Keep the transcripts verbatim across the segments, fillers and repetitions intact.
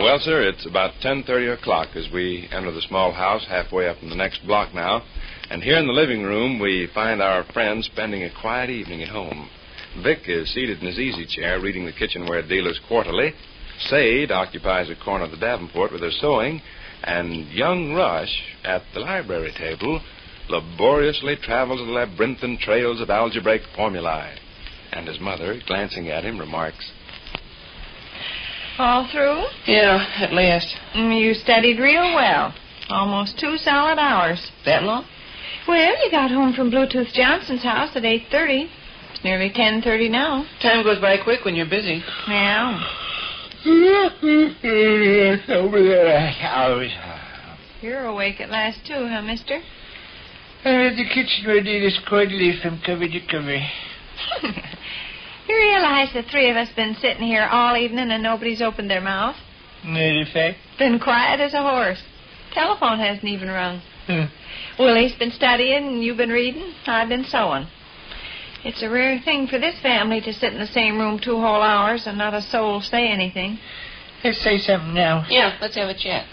Well, sir, it's about ten thirty o'clock as we enter the small house halfway up in the next block now. And here in the living room, we find our friend spending a quiet evening at home. Vic is seated in his easy chair reading the Kitchenware Dealer's Quarterly. Sade occupies a corner of the Davenport with her sewing. And young Rush, at the library table, laboriously travels the labyrinthine trails of algebraic formulae. And his mother, glancing at him, remarks, All through? Yeah, at last. Mm, You studied real well. Almost two solid hours. That long? Well, you got home from Bluetooth Johnson's house at eight thirty. It's nearly ten thirty now. Time goes by quick when you're busy. Yeah. Over there hours. You're awake at last, too, huh, mister? Uh, the Kitchenware Dealer's Quarterly from cover to cover. You realize the three of us been sitting here all evening and nobody's opened their mouth? Matter of fact. Been quiet as a horse. Telephone hasn't even rung. Huh. Willie's been studying and you've been reading. I've been sewing. It's a rare thing for this family to sit in the same room two whole hours and not a soul say anything. Let's say something now. Yeah, let's have a chat.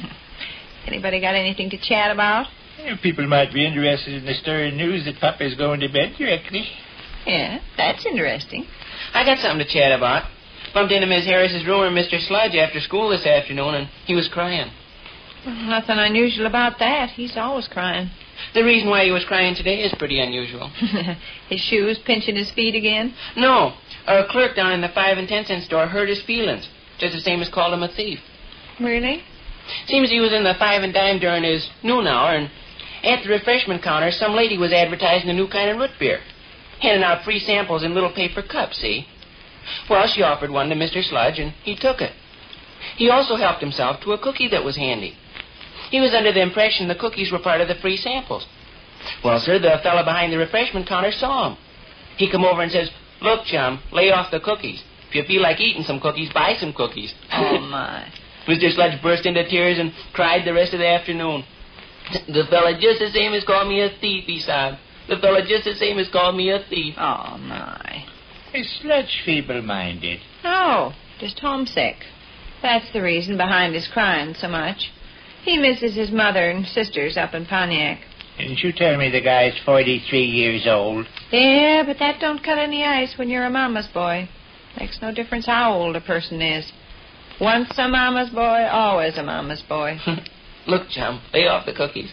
Anybody got anything to chat about? Yeah, people might be interested in the stirring news that Papa's going to bed directly. Yeah, that's interesting. I got something to chat about. Bumped into Miss Harris's room and Mister Sludge after school this afternoon, and he was crying. Well, nothing unusual about that. He's always crying. The reason why he was crying today is pretty unusual. His shoes pinching his feet again? No, our clerk down in the five and ten cent store hurt his feelings, just the same as called him a thief. Really? Seems he was in the five and dime during his noon hour, and at the refreshment counter, some lady was advertising a new kind of root beer, handing out free samples in little paper cups, see? Well, she offered one to Mister Sludge, and he took it. He also helped himself to a cookie that was handy. He was under the impression the cookies were part of the free samples. Well, sir, the fellow behind the refreshment counter saw him. He come over and says, "Look, chum, lay off the cookies. If you feel like eating some cookies, buy some cookies." Oh, my. Mister Sludge burst into tears and cried the rest of the afternoon. "The fella just the same as called me a thief," he sobbed. "The fella just the same as called me a thief." Oh, my. Is Sludge feeble-minded? Oh, just homesick. That's the reason behind his crying so much. He misses his mother and sisters up in Pontiac. Didn't you tell me the guy's forty-three years old? Yeah, but that don't cut any ice when you're a mama's boy. Makes no difference how old a person is. Once a mama's boy, always a mama's boy. Look, chum, lay off the cookies.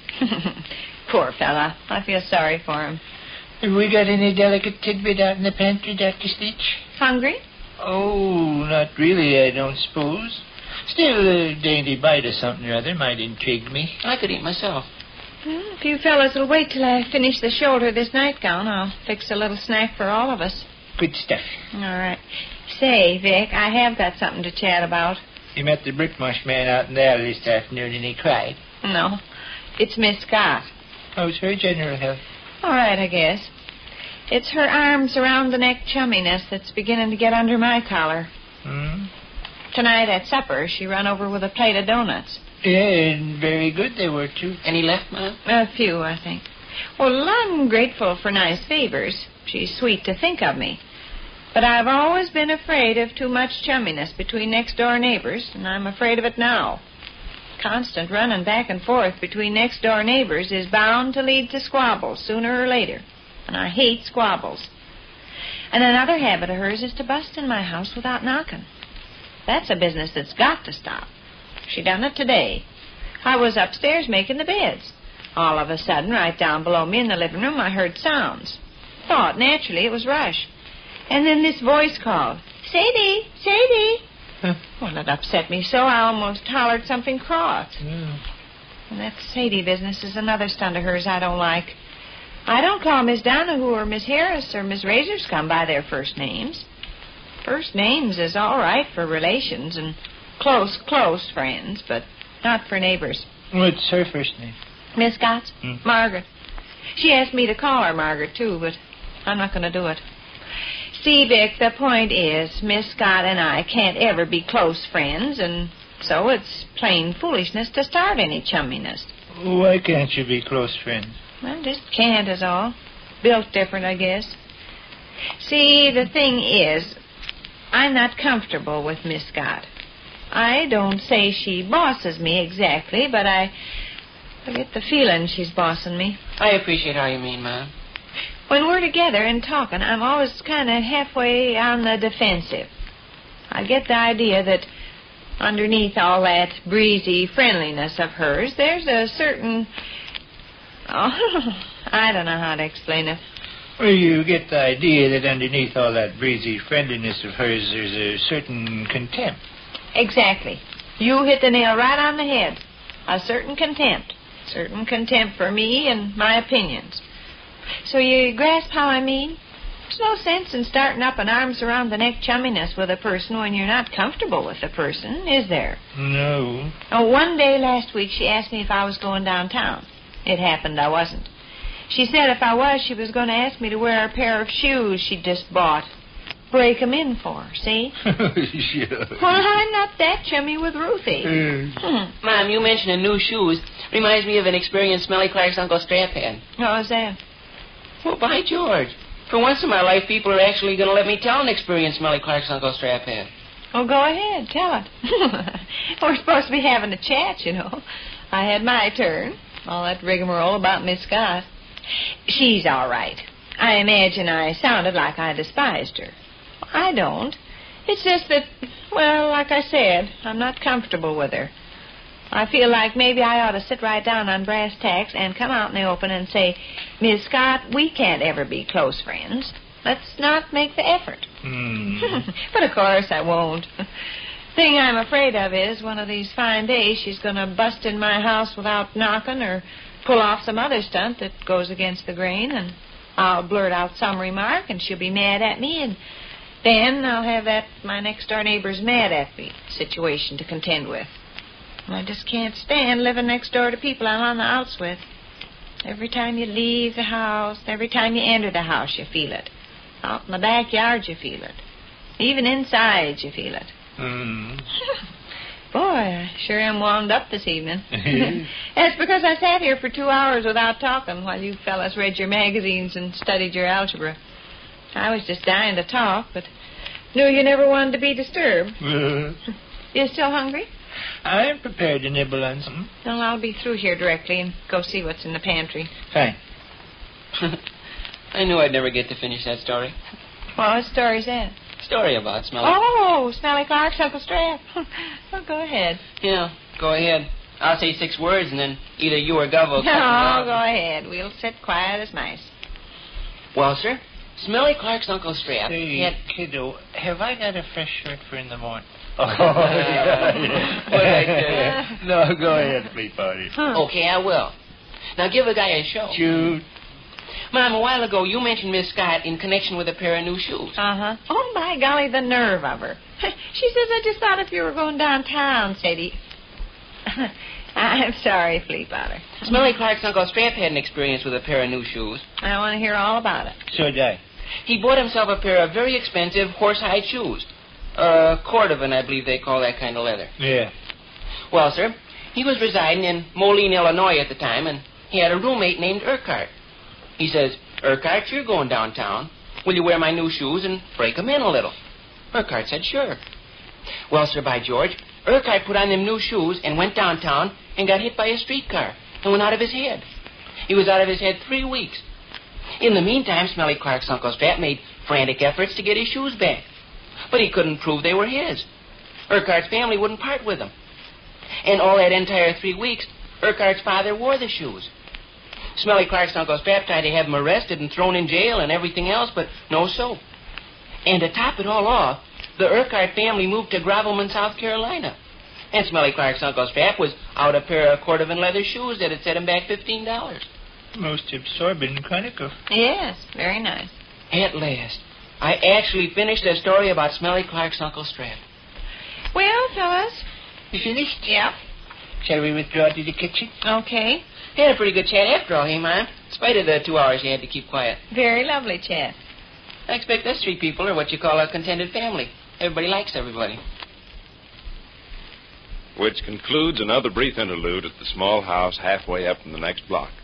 Poor fella. I feel sorry for him. Have we got any delicate tidbit out in the pantry, Doctor Stitch? Hungry? Oh, not really, I don't suppose. Still, a dainty bite or something or other might intrigue me. I could eat myself. Well, if you fellas will wait till I finish the shoulder of this nightgown, I'll fix a little snack for all of us. Good stuff. All right. Say, Vic, I have got something to chat about. You met the brickmush man out in the alley this afternoon and he cried. No, it's Miss Scott. How's her general health? All right, I guess. It's her arms around the neck chumminess that's beginning to get under my collar. Hmm? Tonight at supper, she run over with a plate of donuts. Yeah, and very good they were, too. Any left, Mom? A few, I think. Well, I'm grateful for nice favors. She's sweet to think of me. But I've always been afraid of too much chumminess between next-door neighbors, and I'm afraid of it now. Constant running back and forth between next-door neighbors is bound to lead to squabbles sooner or later, and I hate squabbles. And another habit of hers is to bust in my house without knocking. That's a business that's got to stop. She done it today. I was upstairs making the beds. All of a sudden, right down below me in the living room, I heard sounds. Thought, naturally, it was Rush. And then this voice called, "Sadie, Sadie." Huh. Well, it upset me so I almost hollered something cross. Mm. And that Sadie business is another stunt of hers I don't like. I don't call Miss Donahue or Miss Harris or Miss Razorscombe by their first names. First names is all right for relations and close, close friends, but not for neighbors. What's her first name? Miss Scott's? Hmm. Margaret. She asked me to call her Margaret, too, but I'm not going to do it. See, Vic, the point is, Miss Scott and I can't ever be close friends, and so it's plain foolishness to start any chumminess. Why can't you be close friends? Well, just can't is all. Built different, I guess. See, the thing is, I'm not comfortable with Miss Scott. I don't say she bosses me exactly, but I, I get the feeling she's bossing me. I appreciate how you mean, Mom. When we're together and talking, I'm always kind of halfway on the defensive. I get the idea that underneath all that breezy friendliness of hers, there's a certain... Oh, I don't know how to explain it. Well, you get the idea that underneath all that breezy friendliness of hers, there's a certain contempt. Exactly. You hit the nail right on the head. A certain contempt. Certain contempt for me and my opinions. So you grasp how I mean? There's no sense in starting up an arms-around-the-neck chumminess with a person when you're not comfortable with the person, is there? No. Oh, one day last week she asked me if I was going downtown. It happened I wasn't. She said if I was, she was going to ask me to wear a pair of shoes she'd just bought. Break 'em in for her, see? Sure. Well, I'm not that chummy with Ruthie. Mm. Hmm. Mom, you mentioning new shoes reminds me of an experience Smelly Clark's Uncle Strap had. What was that? Well, by George. For once in my life, people are actually going to let me tell an experience Smelly Clark's Uncle Strap had. Oh, go ahead. Tell it. We're supposed to be having a chat, you know. I had my turn. All that rigmarole about Miss Scott. She's all right. I imagine I sounded like I despised her. I don't. It's just that, well, like I said, I'm not comfortable with her. I feel like maybe I ought to sit right down on brass tacks and come out in the open and say, Miss Scott, we can't ever be close friends. Let's not make the effort. Mm. But of course I won't. Thing I'm afraid of is one of these fine days she's going to bust in my house without knocking or pull off some other stunt that goes against the grain, and I'll blurt out some remark and she'll be mad at me, and then I'll have that my next-door neighbor's mad at me situation to contend with. I just can't stand living next door to people I'm on the outs with. Every time you leave the house, every time you enter the house, you feel it. Out in the backyard, you feel it. Even inside, you feel it. Mm. Boy, I sure am wound up this evening. That's because I sat here for two hours without talking while you fellas read your magazines and studied your algebra. I was just dying to talk, but knew you never wanted to be disturbed. Uh, You still hungry? I'm prepared to nibble on something. Well, I'll be through here directly and go see what's in the pantry. Fine. I knew I'd never get to finish that story. Well, what story's that? Story about Smelly. Oh, Smelly Clark's Uncle Strap. Well, go ahead. Yeah, go ahead. I'll say six words, and then either you or Gov will cut them No, out. go ahead. We'll sit quiet as mice. Well, sir, Smelly Clark's Uncle Strap Hey, had... kiddo, have I got a fresh shirt for in the morning? Oh, yeah. What'd I tell you? No, go ahead, please, party. Huh. Okay, I will. Now give a guy a show. Shoot. Mom, a while ago you mentioned Miss Scott in connection with a pair of new shoes. Uh-huh. Oh, my golly, the nerve of her. She says, I just thought if you were going downtown, Sadie. I'm sorry, Flea Potter. Smelly Clark's Uncle Strap had an experience with a pair of new shoes. I want to hear all about it. So did I. He bought himself a pair of very expensive horse-hide shoes. Uh, Cordovan, I believe they call that kind of leather. Yeah. Well, sir, he was residing in Moline, Illinois at the time, and he had a roommate named Urquhart. He says, Urquhart, you're going downtown. Will you wear my new shoes and break 'em in a little? Urquhart said, sure. Well, sir, by George, Urquhart put on them new shoes and went downtown and got hit by a streetcar and went out of his head. He was out of his head three weeks. In the meantime, Smelly Clark's Uncle Strap made frantic efforts to get his shoes back. But he couldn't prove they were his. Urquhart's family wouldn't part with them. And all that entire three weeks, Urquhart's father wore the shoes. Smelly Clark's Uncle Strap tried to have him arrested and thrown in jail and everything else, but no soap. And to top it all off, the Urquhart family moved to Grovelman, South Carolina. And Smelly Clark's Uncle Strap was out a pair of Cordovan leather shoes that had set him back fifteen dollars. Most absorbing chronicle. Yes, very nice. At last, I actually finished a story about Smelly Clark's Uncle Strap. Well, fellas. You finished? Yep. Shall we withdraw to the kitchen? Okay. Had a pretty good chat after all, hey, Mom? In spite of the two hours you had to keep quiet. Very lovely chat. I expect us three people are what you call a contented family. Everybody likes everybody. Which concludes another brief interlude at the small house halfway up in the next block.